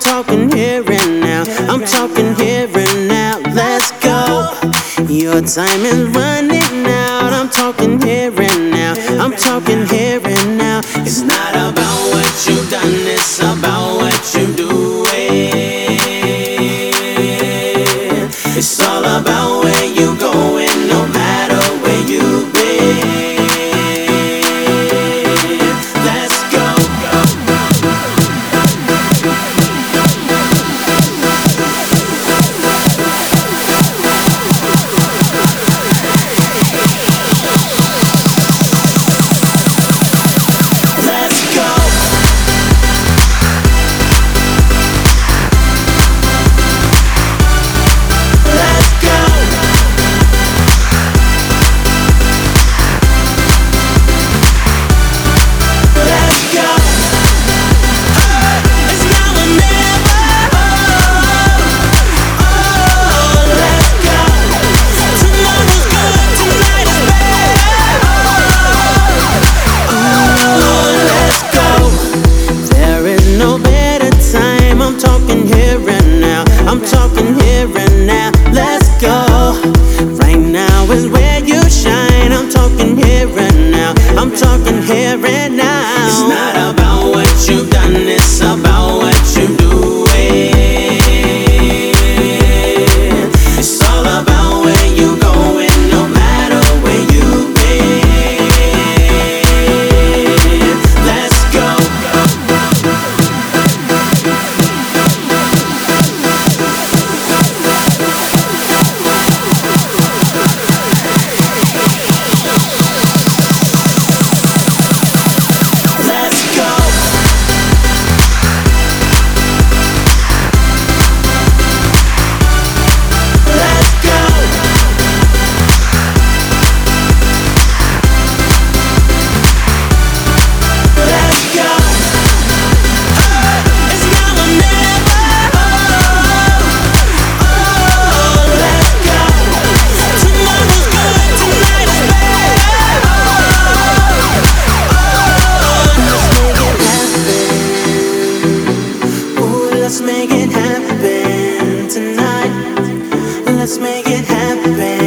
talking here and now. I'm talking here and now. Let's go. Your time is running out. I'm talking here and now. I'm talking here and now. It's not about what you've done, it's about what you're doing. It's all about where you're going, no matter where you've been. Let's go. Let's go. I'm talking here and now, let's go. Right now is where you shine. I'm talking here and now, I'm talking here and now. It's not about what you've done, it's about what you're doing. It's all about where you're going, no matter where you've been. Let's go. Let's make it happen tonight. Let's make it happen.